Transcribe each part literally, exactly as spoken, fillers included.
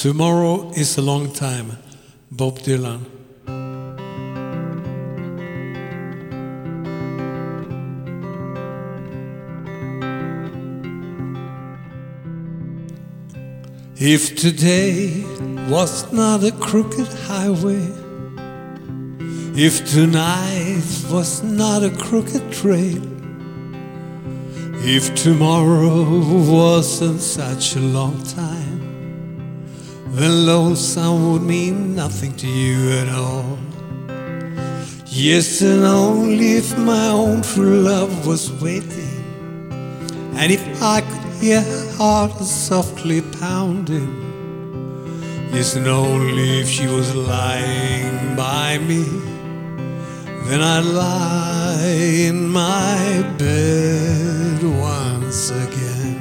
Tomorrow is a long time, Bob Dylan. If today was not a crooked highway, if tonight was not a crooked train, if tomorrow wasn't such a long time, then lonesome would mean nothing to you at all. Yes, and only if my own true love was waiting, and if I could hear her heart softly pounding, yes, and only if she was lying by me, then I'd lie in my bed once again.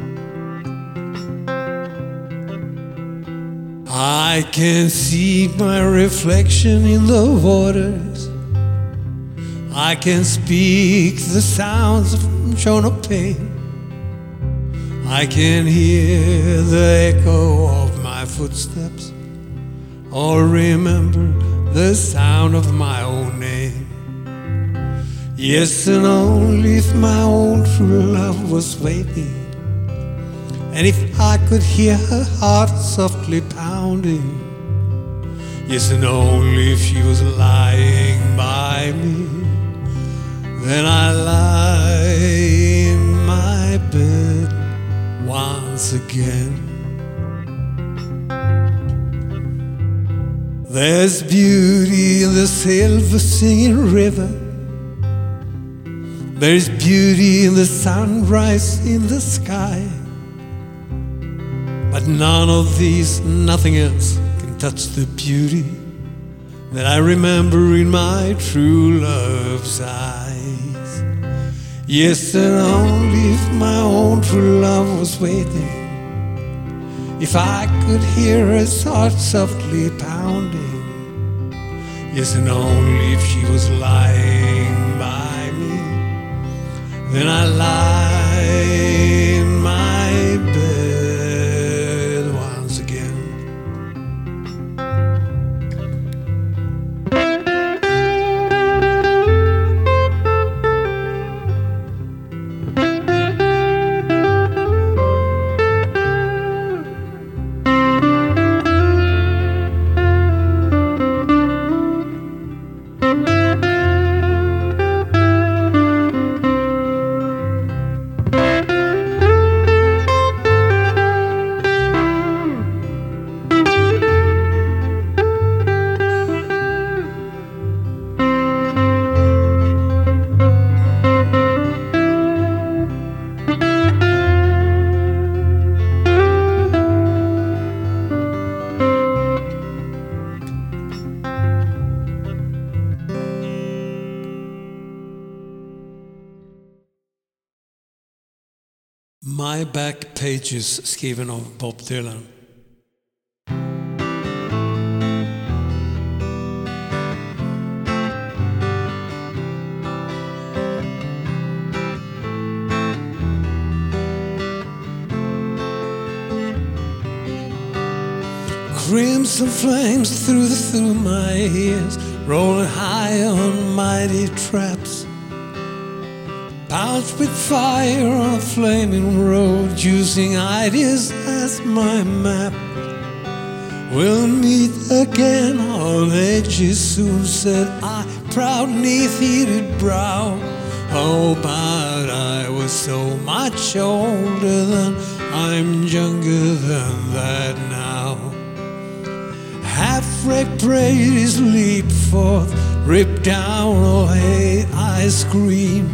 I can see my reflection in the waters, I can speak the sounds of Chonopay, I can hear the echo of my footsteps, or remember the sound of my own name. Yes, and only if my own true love was waiting, and if I could hear her heart softly pounding, yes, and only if she was lying by me, then I lie in my bed once again. There's beauty in the silver singing river, there's beauty in the sunrise in the sky, but none of these, nothing else can touch the beauty that I remember in my true love's eyes. Yes, and only if my own true love was waiting, if I could hear his heart softly pounding, yes, and only if she was lying by me, then I lie in my bed once again. My Back Pages, skriven av Bob Dylan. Crimson flames through the through my ears, rolling high on mighty traps, pounced with fire on a flaming road, using ideas as my map. We'll meet again on edges soon, said I, proud neath-heated brow. Oh, but I was so much older then, I'm younger than that now. Half-wrecked praise leap forth, rip down all hate, I scream.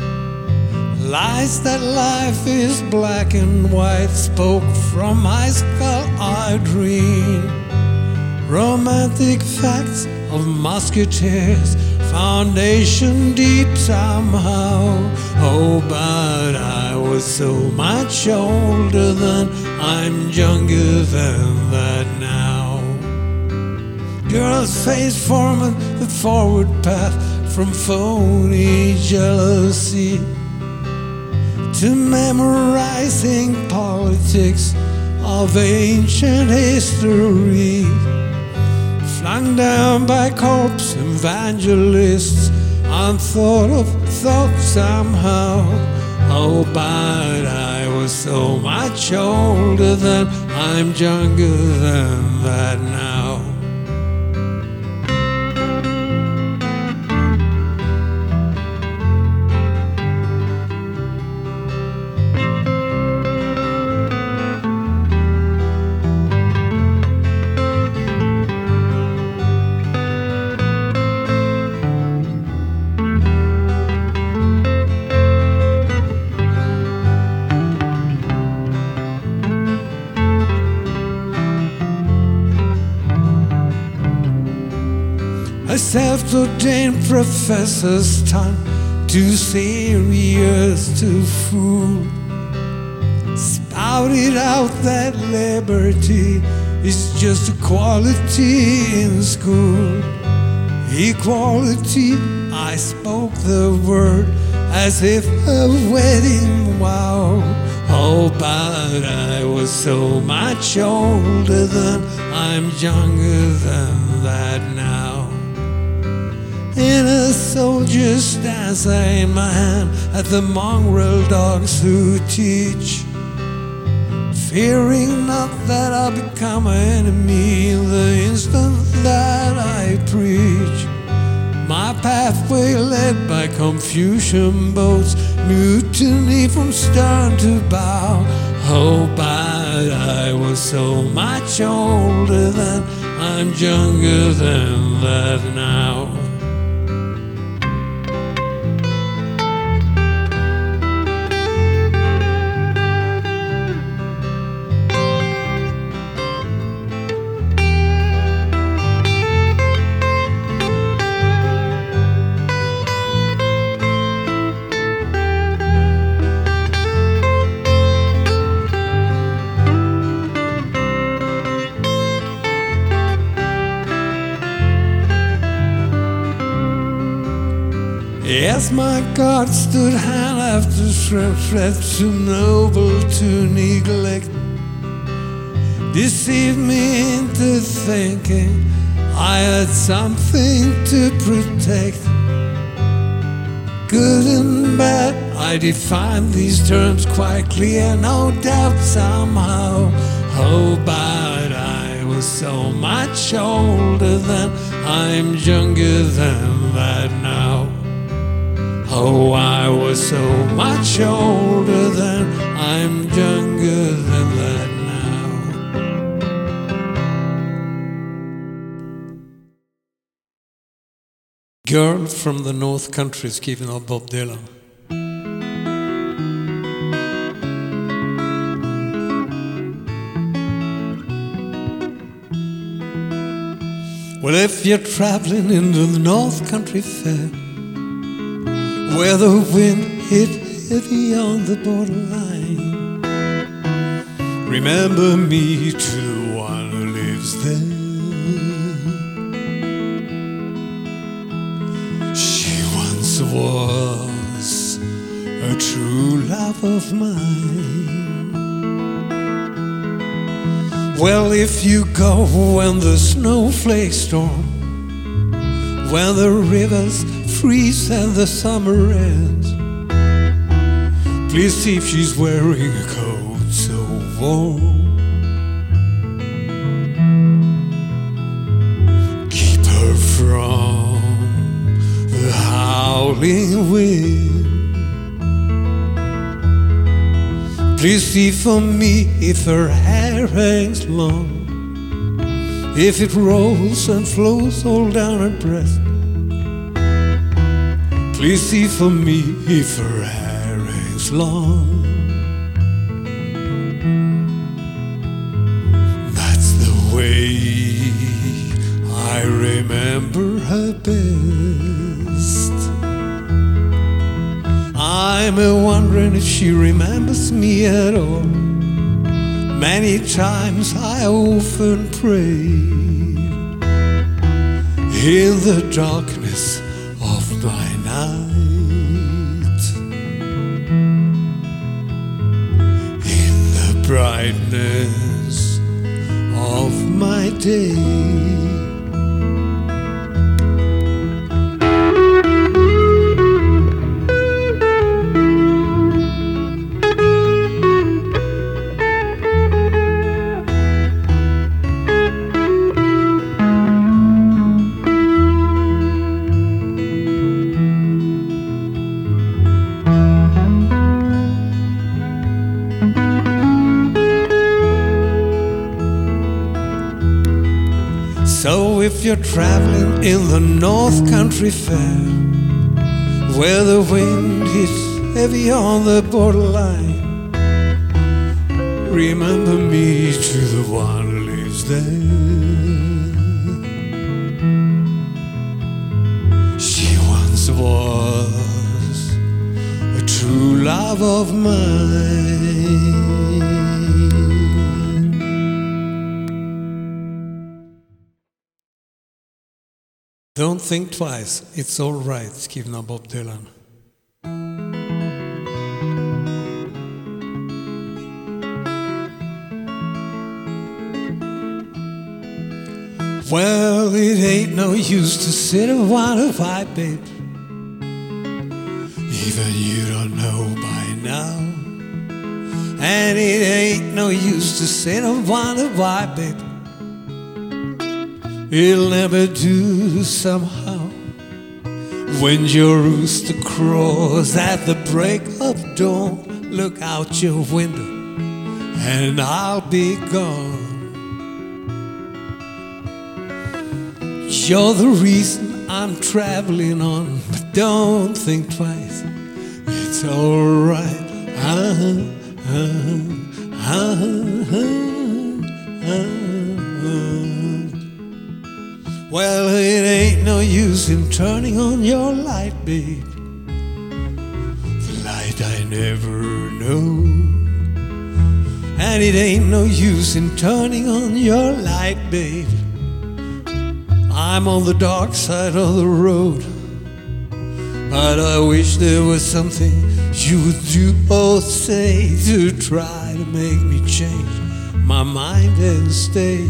Lies that life is black and white spoke from my skull I dream. Romantic facts of musketeers, foundation deep somehow. Oh, but I was so much older then, I'm younger than that now. Girls' face forming the forward path from phony jealousy to memorizing politics of ancient history, flung down by corpse evangelists, unthought of thought somehow. Oh, but I was so much older then, I'm younger than that now. A self-ordained professor's tongue, too serious to fool, spouted out that liberty is just equality in school. Equality, I spoke the word as if a wedding vow. Oh, but I was so much older then, I'm younger than that now. In a soldier stands a man at the mongrel dogs who teach, fearing not that I'll become an enemy the instant that I preach. My pathway led by Confucian boats, mutiny from stern to bow. Oh, but I was so much older then, I'm younger than that now. Yes, my God stood hand after threat, too noble to neglect, deceived me into thinking I had something to protect. Good and bad, I defined these terms quite clear, no doubt somehow. Oh, but I was so much older then, I'm younger than that now. Oh, I was so much older then, I'm younger than that now. Girl from the North Country skriven av Bob Dylan. Well, if you're traveling into the North Country Fair, where the wind hit heavy on the borderline, remember me to the one who lives there. She once was a true love of mine. Well, if you go when the snowflakes storm, when the rivers freeze and the summer ends, please see if she's wearing a coat so warm. Keep her from the howling wind. Please see for me if her hair hangs long, if it rolls and flows all down her breast. Please see for me if her hair hangs long. That's the way I remember her best. I'm a wondering if she remembers me at all. Many times I often prayed in the darkness of my night, in the brightness day. So if you're traveling in the North Country Fair, where the wind hits heavy on the borderline, remember me to the one who lives there. She once was a true love of mine. Don't think twice, it's all right, skriven av Bob Dylan. Well, it ain't no use to sit and wonder why, babe. Even you don't know by now. And it ain't no use to sit and wonder why, babe. It'll never do somehow. When your rooster crows at the break of dawn, look out your window and I'll be gone. You're the reason I'm traveling on, but don't think twice, it's alright. Uh-huh, uh-huh, uh-huh, uh-huh. Well, it ain't no use in turning on your light, babe, the light I never know. And it ain't no use in turning on your light, babe, I'm on the dark side of the road. But I wish there was something you would do or say to try to make me change my mind and stay.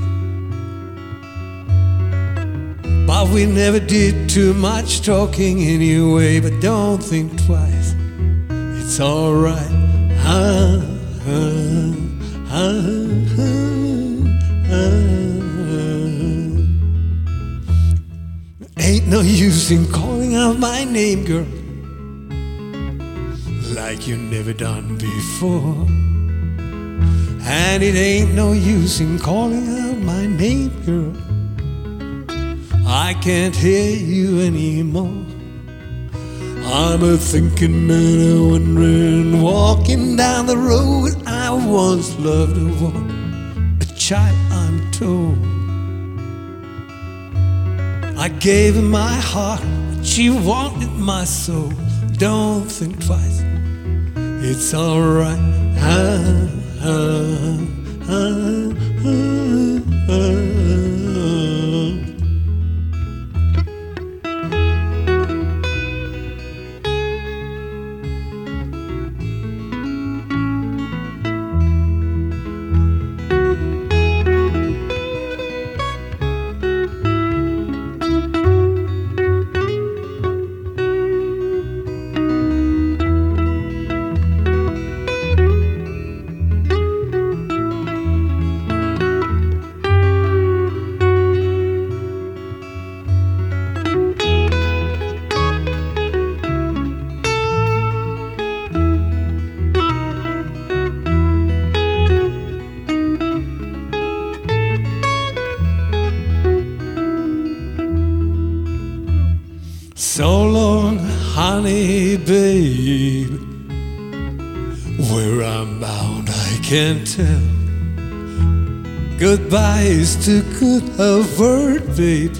But we never did too much talking anyway. But don't think twice, it's alright. Uh, uh, uh, uh, uh. Ain't no use in calling out my name, girl, like you never done before. And it ain't no use in calling out my name, girl, I can't hear you anymore. I'm a thinking and a wondering, walking down the road. I once loved a woman, a child I'm told. I gave her my heart, but she wanted my soul. Don't think twice, it's alright. Ah, ah, ah, ah, ah. So long, honey, babe, where I'm bound I can't tell. Goodbye is too good a word, babe,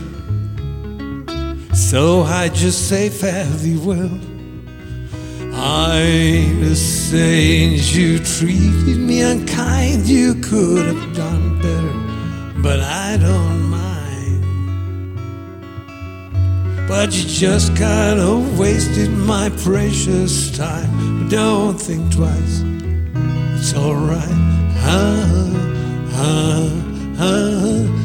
so I just say fare thee well. I ain't a saint, you treated me unkind, you could have done better, but I don't mind. But you just kinda wasted my precious time. But don't think twice, it's alright. Ah, ah, ah.